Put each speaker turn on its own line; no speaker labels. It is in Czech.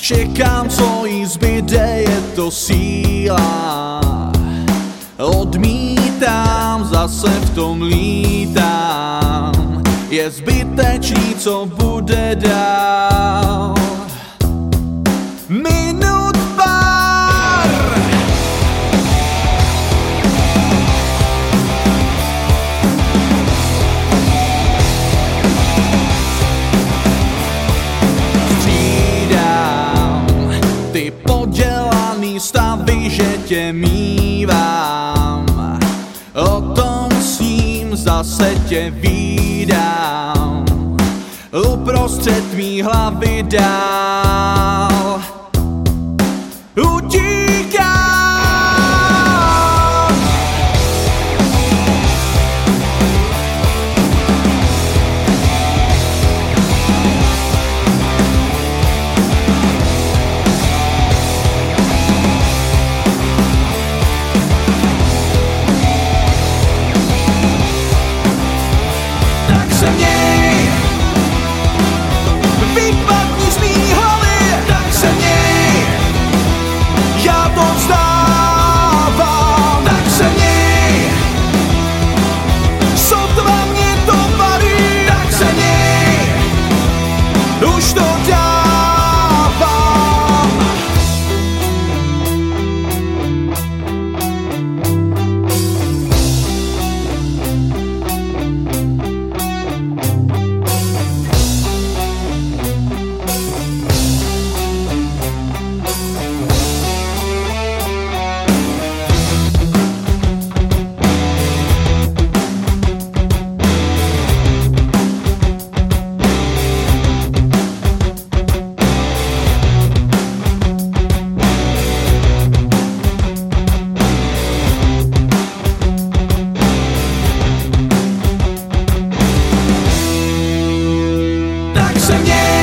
Čekám, co jí zbyde, je to síla. Odmítám, zase v tom lítám. Je zbytečný, co bude dál. Minut pár. Střídám ty podělaný stavy, že tě mívám. O tom sním, zase tě vídám. Uprostřed mý hlavy dál utíkám. Tak se měj, vypadni z mý hlavy, tak se měj, já to vzdávám, tak se měj, sotva mě to baví, tak se měj, už to dávám. Tak se měj.